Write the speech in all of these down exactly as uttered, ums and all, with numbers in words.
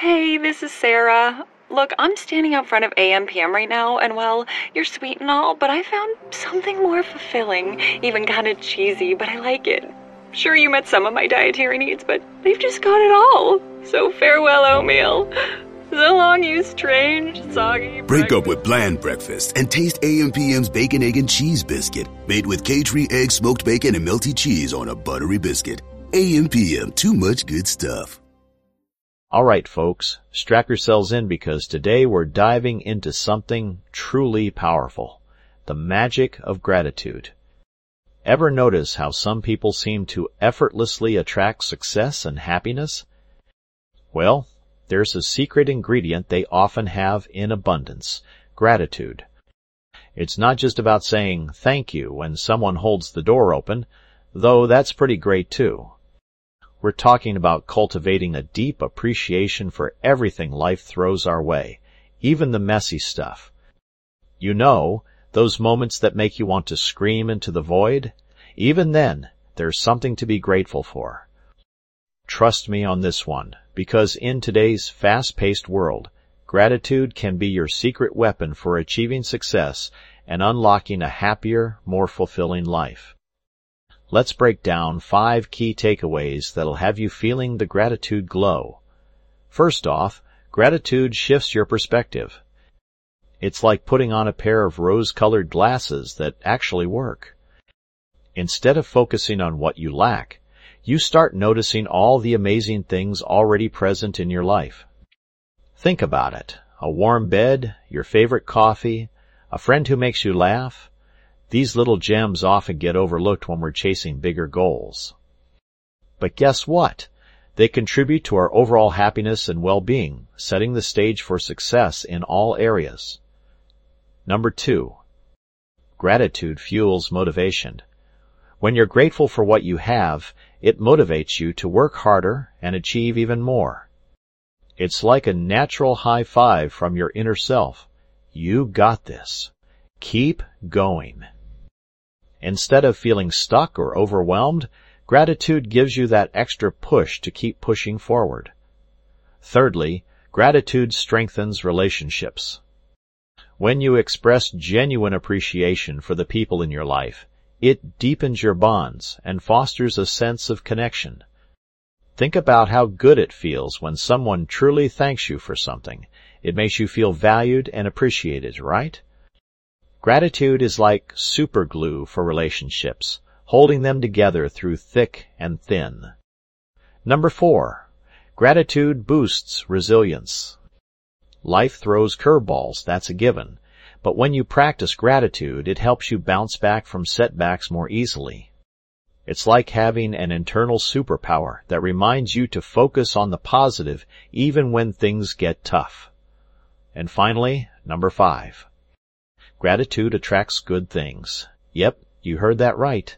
Hey, this is Sarah. Look, I'm standing out front of A M P M right now, and well, you're sweet and all, but I found something more fulfilling, even kind of cheesy, but I like it. Sure, you met some of my dietary needs, but they've just got it all. So farewell, oatmeal. So long, you strange, soggy Break up with bland breakfast and taste A M P M's Bacon, Egg, and Cheese Biscuit, made with K-Tree egg, smoked bacon, and melty cheese on a buttery biscuit. A M P M, too much good stuff. All right, folks, strap yourselves in because today we're diving into something truly powerful, the magic of gratitude. Ever notice how some people seem to effortlessly attract success and happiness? Well, there's a secret ingredient they often have in abundance: gratitude. It's not just about saying thank you when someone holds the door open, though that's pretty great too. We're talking about cultivating a deep appreciation for everything life throws our way, even the messy stuff. You know, those moments that make you want to scream into the void? Even then, there's something to be grateful for. Trust me on this one, because in today's fast-paced world, gratitude can be your secret weapon for achieving success and unlocking a happier, more fulfilling life. Let's break down five key takeaways that'll have you feeling the gratitude glow. First off, gratitude shifts your perspective. It's like putting on a pair of rose-colored glasses that actually work. Instead of focusing on what you lack, you start noticing all the amazing things already present in your life. Think about it. A warm bed, your favorite coffee, a friend who makes you laugh. These little gems often get overlooked when we're chasing bigger goals. But guess what? They contribute to our overall happiness and well-being, setting the stage for success in all areas. Number two, gratitude fuels motivation. When you're grateful for what you have, it motivates you to work harder and achieve even more. It's like a natural high five from your inner self. You got this. Keep going. Instead of feeling stuck or overwhelmed, gratitude gives you that extra push to keep pushing forward. Thirdly, gratitude strengthens relationships. When you express genuine appreciation for the people in your life, it deepens your bonds and fosters a sense of connection. Think about how good it feels when someone truly thanks you for something. It makes you feel valued and appreciated, right? Gratitude is like super glue for relationships, holding them together through thick and thin. Number four, gratitude boosts resilience. Life throws curveballs, that's a given. But when you practice gratitude, it helps you bounce back from setbacks more easily. It's like having an internal superpower that reminds you to focus on the positive even when things get tough. And finally, number five. Gratitude attracts good things. Yep, you heard that right.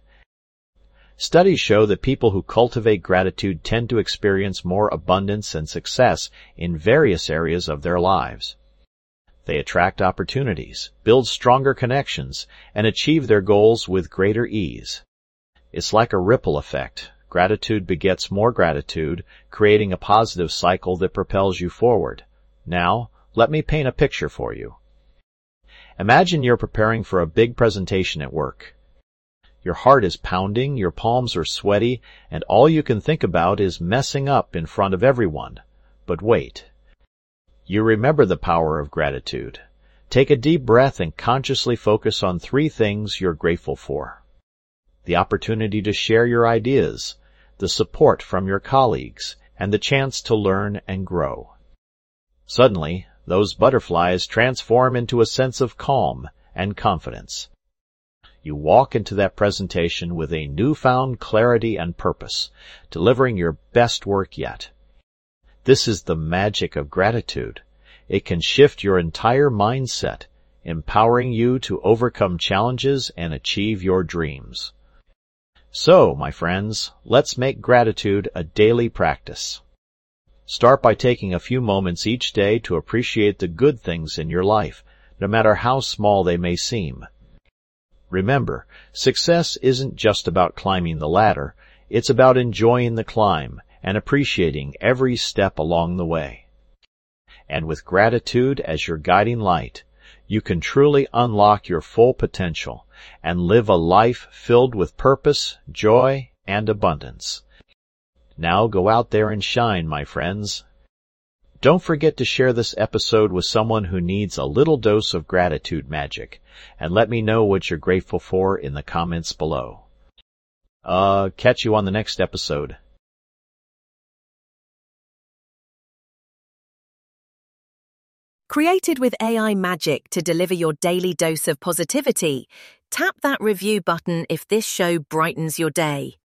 Studies show that people who cultivate gratitude tend to experience more abundance and success in various areas of their lives. They attract opportunities, build stronger connections, and achieve their goals with greater ease. It's like a ripple effect. Gratitude begets more gratitude, creating a positive cycle that propels you forward. Now, let me paint a picture for you. Imagine you're preparing for a big presentation at work. Your heart is pounding, your palms are sweaty, and all you can think about is messing up in front of everyone. But wait. You remember the power of gratitude. Take a deep breath and consciously focus on three things you're grateful for. The opportunity to share your ideas, the support from your colleagues, and the chance to learn and grow. Suddenly, those butterflies transform into a sense of calm and confidence. You walk into that presentation with a newfound clarity and purpose, delivering your best work yet. This is the magic of gratitude. It can shift your entire mindset, empowering you to overcome challenges and achieve your dreams. So, my friends, let's make gratitude a daily practice. Start by taking a few moments each day to appreciate the good things in your life, no matter how small they may seem. Remember, success isn't just about climbing the ladder, it's about enjoying the climb and appreciating every step along the way. And with gratitude as your guiding light, you can truly unlock your full potential and live a life filled with purpose, joy, and abundance. Now go out there and shine, my friends. Don't forget to share this episode with someone who needs a little dose of gratitude magic, and let me know what you're grateful for in the comments below. Uh, catch you on the next episode. Created with A I magic to deliver your daily dose of positivity, tap that review button if this show brightens your day.